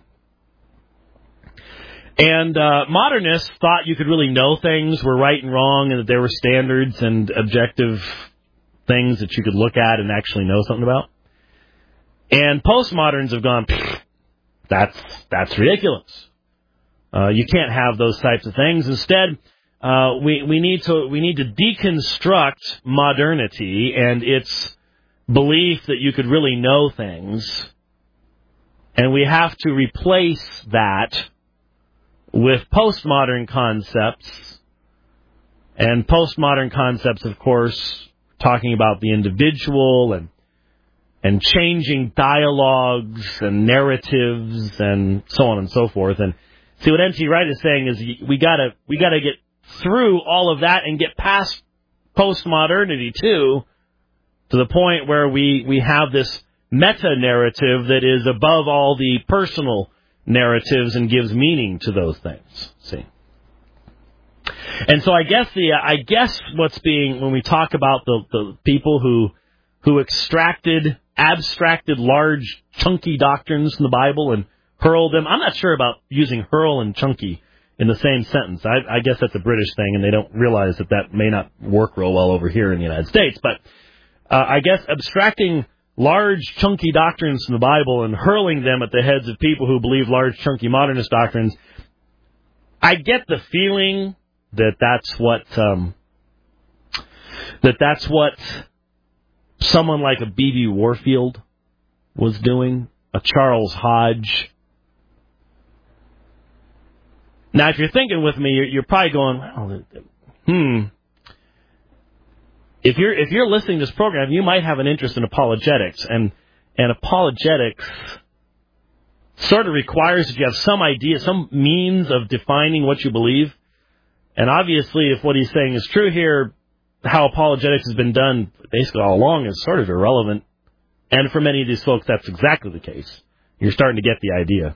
And uh, modernists thought you could really know things were right and wrong, and that there were standards and objective things that you could look at and actually know something about. And postmoderns have gone, that's that's ridiculous. Uh, you can't have those types of things. Instead, uh, we we need to we need to deconstruct modernity and its belief that you could really know things, and we have to replace that with postmodern concepts. And postmodern concepts, of course, talking about the individual and and changing dialogues and narratives and so on and so forth. And see, what N T Wright is saying is we gotta we gotta get through all of that and get past postmodernity too, to the point where we we have this meta narrative that is above all the personal narratives and gives meaning to those things. See. And so I guess the I guess what's being, when we talk about the, the people who who extracted, abstracted large chunky doctrines from the Bible and hurled them, I'm not sure about using hurl and chunky in the same sentence. I, I guess that's a British thing, and they don't realize that that may not work real well over here in the United States. But uh, I guess abstracting large chunky doctrines from the Bible and hurling them at the heads of people who believe large chunky modernist doctrines, I get the feeling that that's what um, that that's what someone like a B B Warfield was doing, a Charles Hodge. Now, if you're thinking with me, you're, you're probably going, well, hmm. If you're if you're listening to this program, you might have an interest in apologetics, and and apologetics sort of requires that you have some idea, some means of defining what you believe. And obviously, if what he's saying is true here, how apologetics has been done basically all along is sort of irrelevant. And for many of these folks, that's exactly the case. You're starting to get the idea.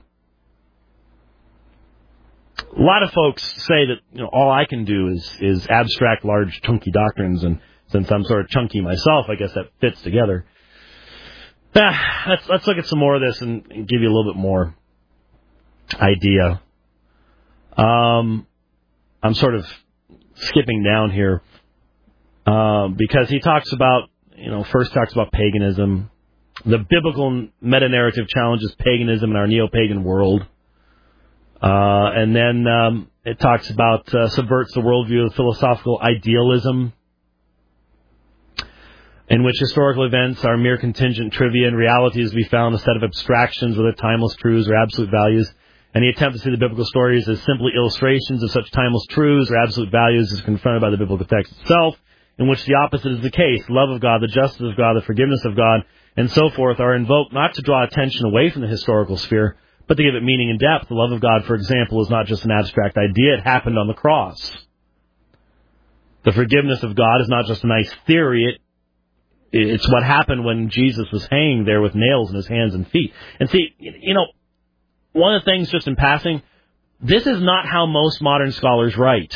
A lot of folks say that, you know, all I can do is is abstract large chunky doctrines, and since I'm sort of chunky myself, I guess that fits together. Ah, let's let's look at some more of this and, and give you a little bit more idea. Um, I'm sort of skipping down here uh, because he talks about, you know, first talks about paganism. The biblical meta-narrative challenges paganism in our neo-pagan world. Uh, and then um, it talks about uh, subverts the worldview of philosophical idealism, in which historical events are mere contingent trivia and realities we found a set of abstractions, whether timeless truths or absolute values. And the attempt to see the biblical stories as simply illustrations of such timeless truths or absolute values is confronted by the biblical text itself, in which the opposite is the case. Love of God, the justice of God, the forgiveness of God, and so forth are invoked not to draw attention away from the historical sphere, but to give it meaning and depth. The love of God, for example, is not just an abstract idea. It happened on the cross. The forgiveness of God is not just a nice theory. It It's what happened when Jesus was hanging there with nails in his hands and feet. And see, you know, one of the things, just in passing, this is not how most modern scholars write.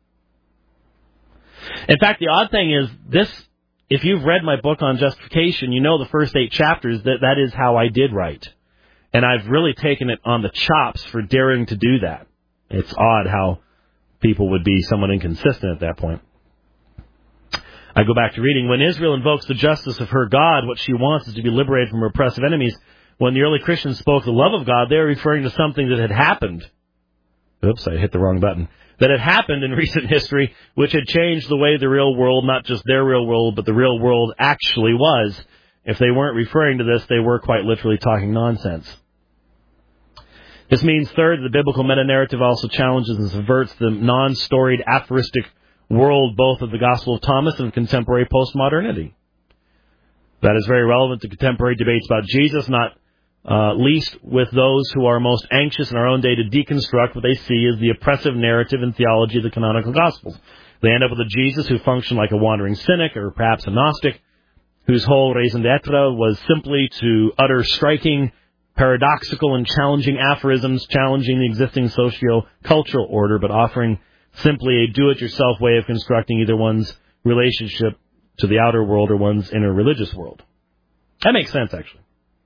In fact, the odd thing is, this, if you've read my book on justification, you know the first eight chapters, that that is how I did write. And I've really taken it on the chops for daring to do that. It's odd how people would be somewhat inconsistent at that point. I go back to reading. When Israel invokes the justice of her God, what she wants is to be liberated from her oppressive enemies. When the early Christians spoke the love of God, they were referring to something that had happened. Oops, I hit the wrong button. That had happened in recent history, which had changed the way the real world, not just their real world, but the real world actually was. If they weren't referring to this, they were quite literally talking nonsense. This means, third, the biblical meta-narrative also challenges and subverts the non-storied, aphoristic world both of the Gospel of Thomas and contemporary postmodernity. That is very relevant to contemporary debates about Jesus, not uh, least with those who are most anxious in our own day to deconstruct what they see as the oppressive narrative and theology of the canonical Gospels. They end up with a Jesus who functioned like a wandering cynic or perhaps a Gnostic, whose whole raison d'etre was simply to utter striking, paradoxical, and challenging aphorisms, challenging the existing socio-cultural order, but offering simply a do-it-yourself way of constructing either one's relationship to the outer world or one's inner religious world. That makes sense, actually.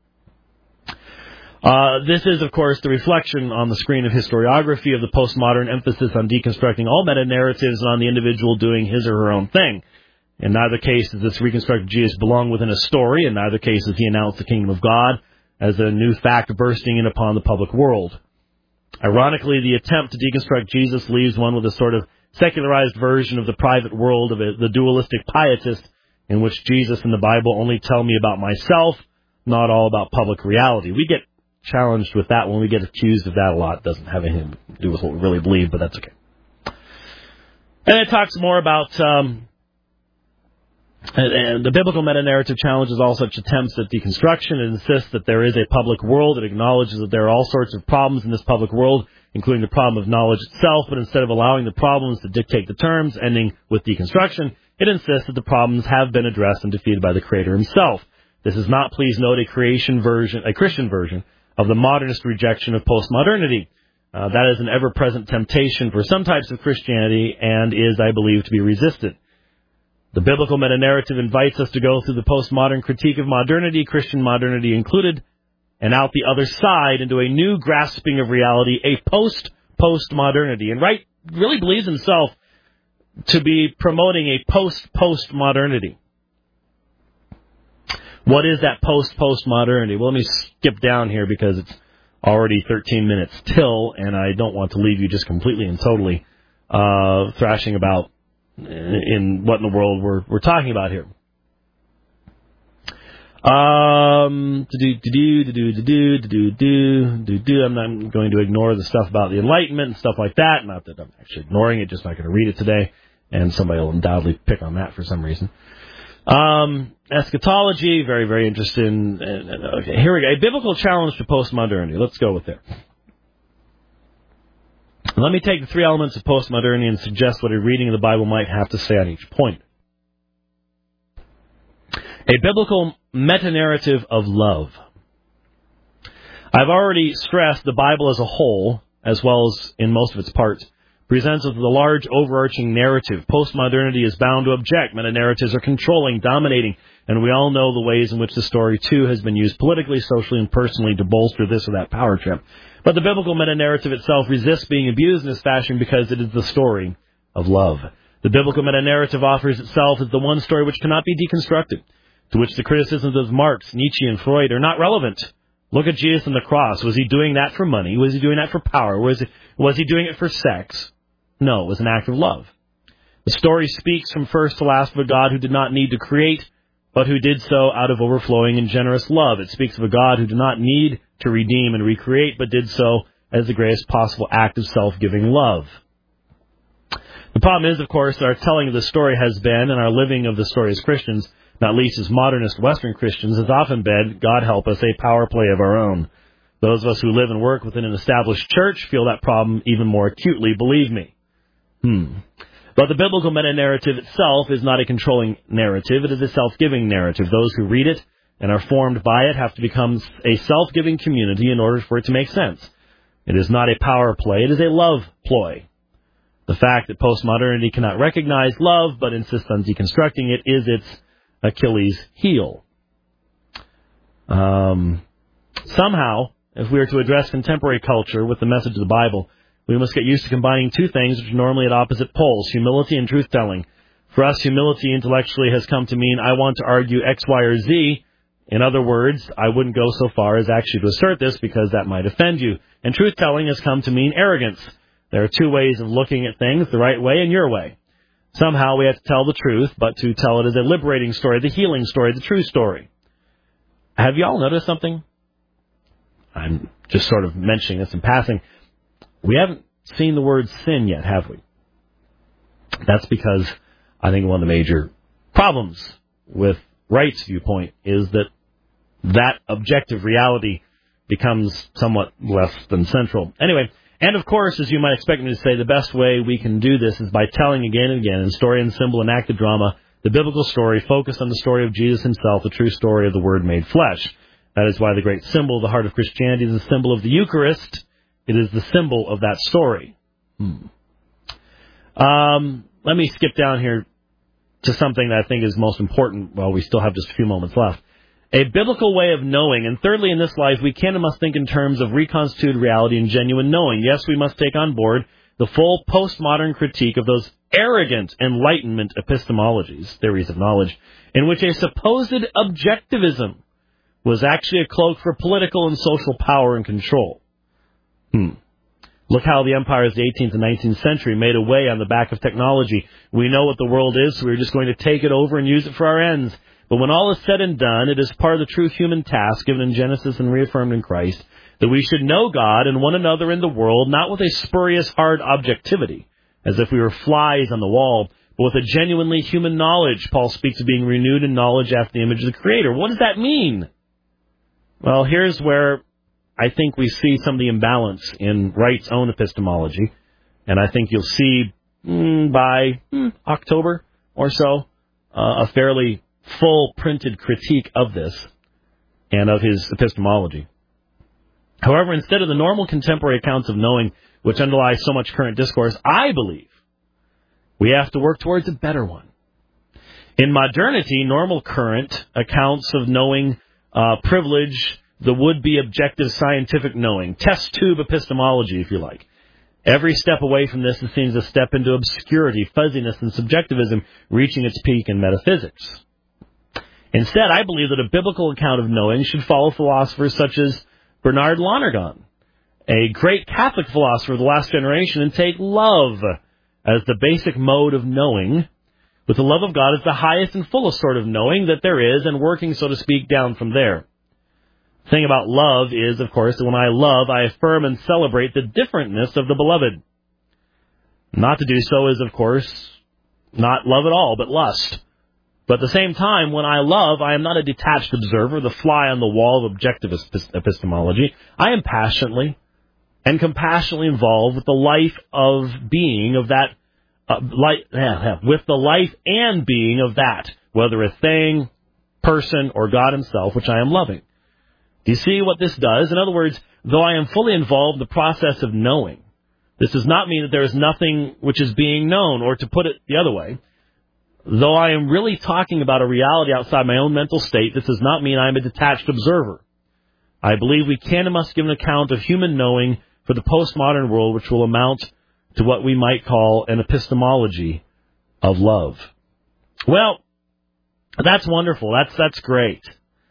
Uh, this is, of course, the reflection on the screen of historiography of the postmodern emphasis on deconstructing all meta-narratives and on the individual doing his or her own thing. In neither case does this reconstructed Jesus belong within a story. In neither case does he announce the kingdom of God as a new fact bursting in upon the public world. Ironically, the attempt to deconstruct Jesus leaves one with a sort of secularized version of the private world of a, the dualistic pietist, in which Jesus and the Bible only tell me about myself, not all about public reality. We get challenged with that when we get accused of that a lot. It doesn't have anything to do with what we really believe, but that's okay. And it talks more about um, and the biblical meta-narrative challenges all such attempts at deconstruction. It insists that there is a public world. It acknowledges that there are all sorts of problems in this public world, including the problem of knowledge itself, but instead of allowing the problems to dictate the terms, ending with deconstruction, it insists that the problems have been addressed and defeated by the Creator himself. This is not, please note, a creation version, a Christian version of the modernist rejection of postmodernity. Uh, that is an ever-present temptation for some types of Christianity and is, I believe, to be resisted. The biblical meta-narrative invites us to go through the postmodern critique of modernity, Christian modernity included, and out the other side into a new grasping of reality, a post-postmodernity. And Wright really believes himself to be promoting a post-postmodernity. What is that post-postmodernity? Well, let me skip down here because it's already thirteen minutes till, and I don't want to leave you just completely and totally uh, thrashing about in what in the world we're we're talking about here. Um, do do do do do do do do do do. I'm not going to ignore the stuff about the Enlightenment and stuff like that. Not that I'm actually ignoring it, just not going to read it today. And somebody will undoubtedly pick on that for some reason. Um, eschatology, very very interested in. Okay, here we go. A biblical challenge to postmodernity. Let's go with there. Let me take the three elements of postmodernity and suggest what a reading of the Bible might have to say on each point. A biblical meta-narrative of love. I've already stressed the Bible as a whole, as well as in most of its parts, presents us with a large overarching narrative. Postmodernity is bound to object. Meta-narratives are controlling, dominating, and we all know the ways in which the story, too, has been used politically, socially, and personally to bolster this or that power trip. But the biblical meta-narrative itself resists being abused in this fashion because it is the story of love. The biblical meta-narrative offers itself as the one story which cannot be deconstructed, to which the criticisms of Marx, Nietzsche, and Freud are not relevant. Look at Jesus on the cross. Was he doing that for money? Was he doing that for power? Was he, was he doing it for sex? No, it was an act of love. The story speaks from first to last of a God who did not need to create, but who did so out of overflowing and generous love. It speaks of a God who did not need to redeem and recreate, but did so as the greatest possible act of self-giving love. The problem is, of course, that our telling of the story has been, and our living of the story as Christians, not least as modernist Western Christians, has often been, God help us, a power play of our own. Those of us who live and work within an established church feel that problem even more acutely, believe me. Hmm. But the biblical meta-narrative itself is not a controlling narrative. It is a self-giving narrative. Those who read it and are formed by it have to become a self-giving community in order for it to make sense. It is not a power play. It is a love ploy. The fact that postmodernity cannot recognize love but insists on deconstructing it is its Achilles heel. Um, somehow, if we are to address contemporary culture with the message of the Bible, We must get used to combining two things which are normally at opposite poles, humility and truth-telling. For us, humility intellectually has come to mean I want to argue X, Y, or Z. In other words, I wouldn't go so far as actually to assert this because that might offend you. And truth-telling has come to mean arrogance. There are two ways of looking at things, the right way and your way. Somehow we have to tell the truth, but to tell it as a liberating story, the healing story, the true story. Have you all noticed something? I'm just sort of mentioning this in passing. We haven't seen the word sin yet, have we? That's because I think one of the major problems with Wright's viewpoint is that that objective reality becomes somewhat less than central. Anyway, and of course, as you might expect me to say, the best way we can do this is by telling again and again, in story and symbol and acted drama, the biblical story focused on the story of Jesus himself, the true story of the Word made flesh. That is why the great symbol of the heart of Christianity is the symbol of the Eucharist. It is the symbol of that story. Hmm. Um, let me skip down here to something that I think is most important while we still have just a few moments left. A biblical way of knowing, and thirdly, in this life, we can and must think in terms of reconstituted reality and genuine knowing. Yes, we must take on board the full postmodern critique of those arrogant Enlightenment epistemologies, theories of knowledge, in which a supposed objectivism was actually a cloak for political and social power and control. Hmm. Look how the empires of the eighteenth and nineteenth century made a way on the back of technology. We know what the world is, so we're just going to take it over and use it for our ends. But when all is said and done, it is part of the true human task given in Genesis and reaffirmed in Christ that we should know God and one another in the world, not with a spurious, hard objectivity, as if we were flies on the wall, but with a genuinely human knowledge. Paul speaks of being renewed in knowledge after the image of the Creator. What does that mean? Well, here's where I think we see some of the imbalance in Wright's own epistemology, and I think you'll see mm, by mm, October or so uh, a fairly full printed critique of this and of his epistemology. However, instead of the normal contemporary accounts of knowing which underlie so much current discourse, I believe we have to work towards a better one. In modernity, normal current accounts of knowing uh, privilege the would-be objective scientific knowing, test tube epistemology, if you like. Every step away from this is seen as a step into obscurity, fuzziness, and subjectivism, reaching its peak in metaphysics. Instead, I believe that a biblical account of knowing should follow philosophers such as Bernard Lonergan, a great Catholic philosopher of the last generation, and take love as the basic mode of knowing, with the love of God as the highest and fullest sort of knowing that there is, and working, so to speak, down from there. The thing about love is, of course, that when I love, I affirm and celebrate the differentness of the beloved. Not to do so is, of course, not love at all, but lust. But at the same time, when I love, I am not a detached observer, the fly on the wall of objective epistemology. I am passionately and compassionately involved with the life of being of that, uh, life, yeah, yeah, with the life and being of that, whether a thing, person, or God himself, which I am loving. Do you see what this does? In other words, though I am fully involved in the process of knowing, this does not mean that there is nothing which is being known, or to put it the other way, though I am really talking about a reality outside my own mental state, this does not mean I am a detached observer. I believe we can and must give an account of human knowing for the postmodern world, which will amount to what we might call an epistemology of love. Well, that's wonderful. That's that's great.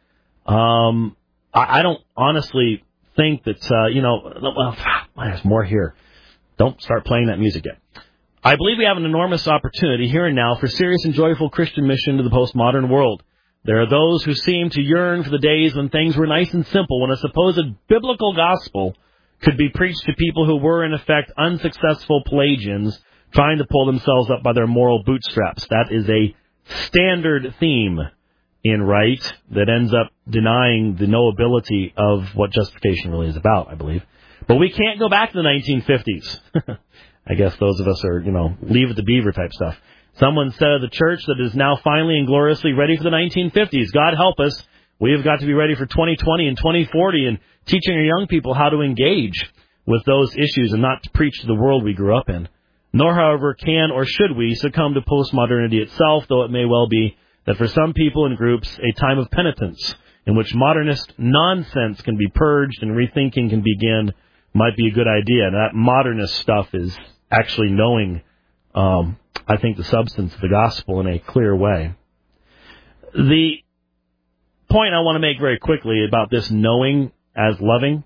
Um, I, I don't honestly think that, uh, you know, well, there's more here. Don't start playing that music yet. I believe we have an enormous opportunity here and now for serious and joyful Christian mission to the postmodern world. There are those who seem to yearn for the days when things were nice and simple, when a supposed biblical gospel could be preached to people who were, in effect, unsuccessful Pelagians trying to pull themselves up by their moral bootstraps. That is a standard theme in Wright that ends up denying the knowability of what justification really is about, I believe. But we can't go back to the nineteen fifties. I guess those of us are, you know, leave it to beaver type stuff. Someone said of the church that is now finally and gloriously ready for the nineteen fifties. God help us. We have got to be ready for twenty twenty and twenty forty and teaching our young people how to engage with those issues and not to preach to the world we grew up in. Nor, however, can or should we succumb to postmodernity itself, though it may well be that for some people and groups, a time of penitence in which modernist nonsense can be purged and rethinking can begin might be a good idea. And that modernist stuff is actually knowing, um, I think, the substance of the gospel in a clear way. The point I want to make very quickly about this knowing as loving,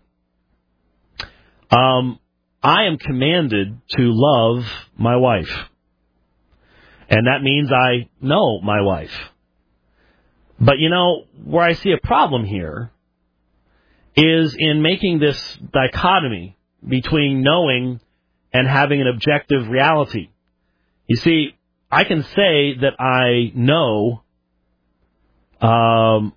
um, I am commanded to love my wife. And that means I know my wife. But, you know, where I see a problem here is in making this dichotomy between knowing and having an objective reality. You see, I can say that I know um,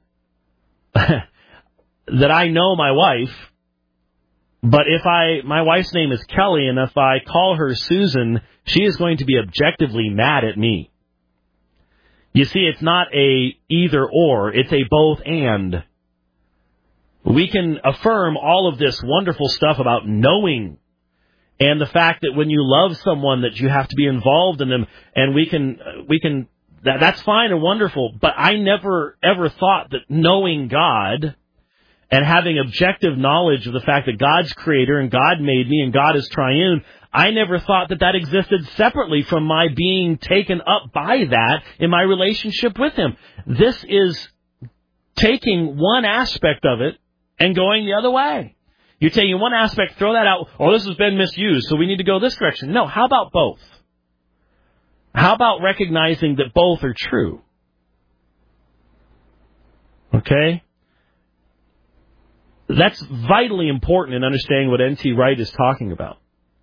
that I know my wife, but if I, my wife's name is Kelly, and if I call her Susan, she is going to be objectively mad at me. You see, it's not a either or, it's a both and. We can affirm all of this wonderful stuff about knowing and the fact that when you love someone that you have to be involved in them, and we can, we can, that, that's fine and wonderful, but I never ever thought that knowing God and having objective knowledge of the fact that God's creator and God made me and God is triune, I never thought that that existed separately from my being taken up by that in my relationship with Him. This is taking one aspect of it and going the other way. You're taking one aspect, throw that out, oh, this has been misused, so we need to go this direction. No, how about both? How about recognizing that both are true? Okay? That's vitally important in understanding what N T Wright is talking about.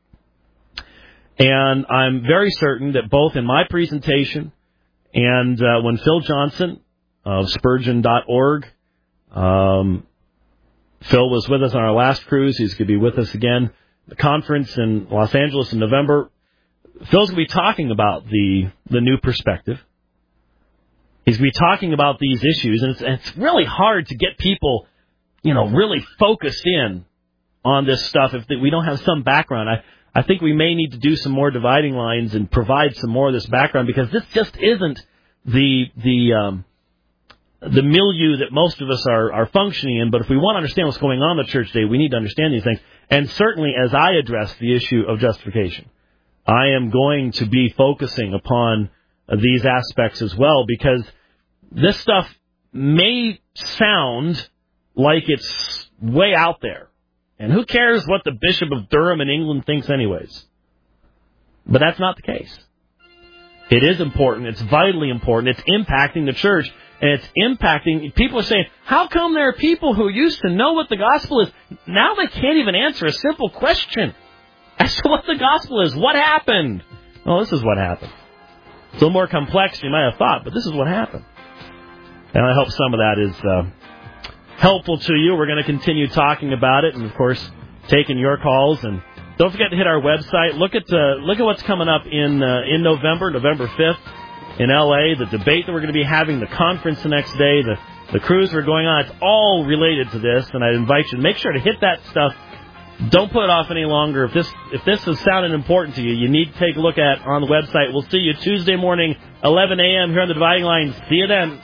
And I'm very certain that both in my presentation and uh, when Phil Johnson of Spurgeon dot org, um, Phil was with us on our last cruise. He's going to be with us again. The conference in Los Angeles in November. Phil's going to be talking about the the new perspective. He's going to be talking about these issues, and it's, and it's really hard to get people, you know, really focused in on this stuff if we don't have some background. I, I think we may need to do some more dividing lines and provide some more of this background, because this just isn't the the um, the milieu that most of us are, are functioning in. But if we want to understand what's going on in the church today, we need to understand these things. And certainly as I address the issue of justification, I am going to be focusing upon these aspects as well, because this stuff may sound like it's way out there. And who cares what the Bishop of Durham in England thinks anyways? But that's not the case. It is important. It's vitally important. It's impacting the church. And it's impacting, people are saying, how come there are people who used to know what the gospel is, now they can't even answer a simple question as to what the gospel is? What happened? Well, this is what happened. It's a little more complex than you might have thought, but this is what happened. And I hope some of that is uh, helpful to you. We're going to continue talking about it, and, of course, taking your calls. And don't forget to hit our website. Look at uh, look at what's coming up in uh, in November, November fifth. In L A, the debate that we're going to be having, the conference the next day, the, the cruise we're going on, it's all related to this, and I invite you to make sure to hit that stuff. Don't put it off any longer. If this if this is sounding important to you, you need to take a look at on the website. We'll see you Tuesday morning, eleven a.m. here on the Dividing Line. See you then.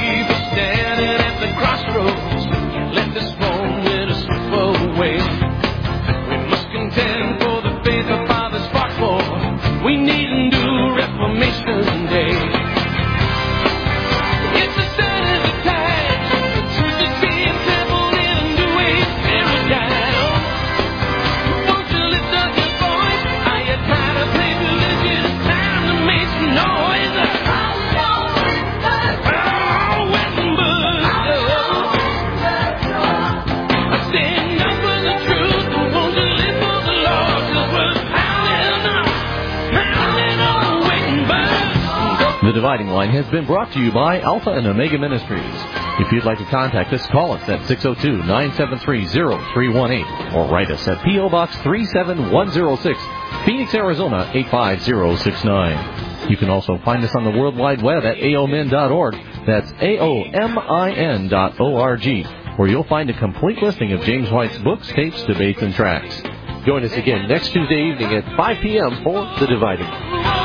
We need a new Reformation Day. It's a sign of the times. The truth is being trampled in a new age paradigm. Won't you lift up your voice? Are you tired of playing religion? It's time to make some noise. Oh, Wettenberg. I'm standing up for the truth. Won't you live for the Lord? 'Cause we're The Dividing Line has been brought to you by Alpha and Omega Ministries. If you'd like to contact us, call us at six oh two, nine seven three, oh three one eight or write us at P O Box three seven one oh six, Phoenix, Arizona eight five zero six nine. You can also find us on the World Wide Web at A O M I N dot org. That's A O M I N dot O R G, where you'll find a complete listing of James White's books, tapes, debates, and tracks. Join us again next Tuesday evening at five p.m. for The Dividing Line.